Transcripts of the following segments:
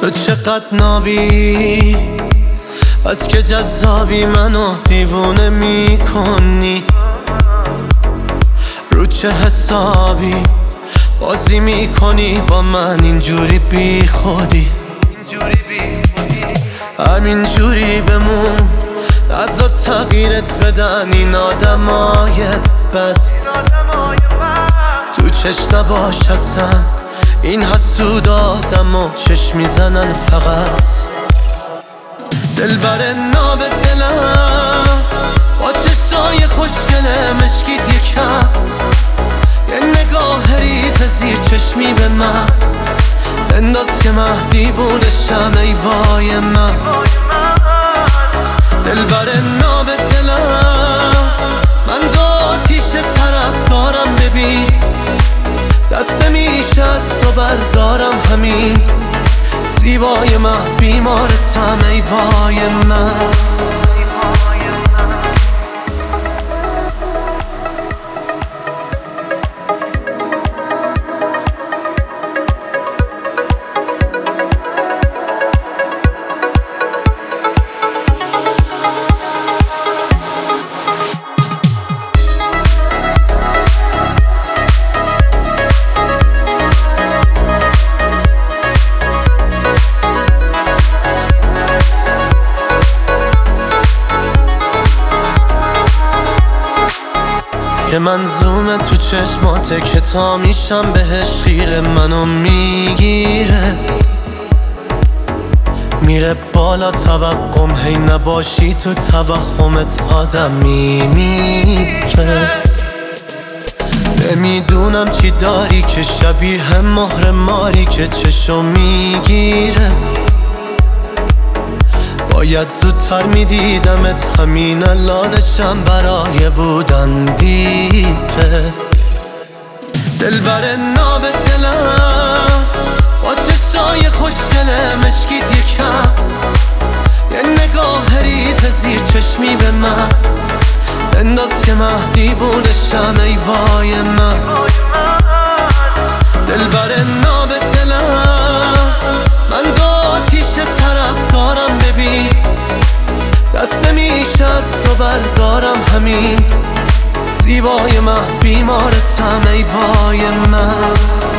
تو چقدر نابی، از که جذابی منو دیوونه میکنی. رو چه حسابی بازی میکنی با من اینجوری بی خودی؟ همینجوری بمون، از تغییرت بدن این آدمای بد. تو چشم نباش اصلا، این حسود آدمو چشم میزنن فقط. دلبر ناب دلم با چشای خوشگله مشکیت یکم، یه نگاه ریز زیر چشمی به من انداز که من دیوونشم. ای وای من دلبر ناب دلم، من دو آتیش طرف دارم ببین، دست نمیشه از تو بردارم همین. زیبای من بیمارتم ای وای من. که منظومه تو چشماته که تا میشم بهش خیره، منو میگیره میره بالا توقم، هی نباشی تو توهمت آدم میمیره. نمیدونم چی داری که شبیه مهر ماری که چشو میگیره. باید زودتر میدیدمت، همین الانشم برای بودن دیره. دلبر ناب دلم با چشای خوشگله مشکیت یکم، یه نگاه ریز زیر چشمی به من انداز که من دیوونشم. ای وای من دلبر ناب دلم، من دو آتیش طرف دارم ببین، دست نمیشه از تو بردارم همین. زیبای من بیمارتم ای وای من.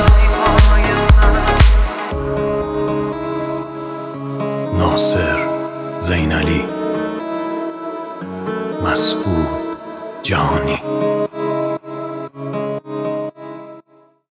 ناصر زینالی، مسعود جهانی.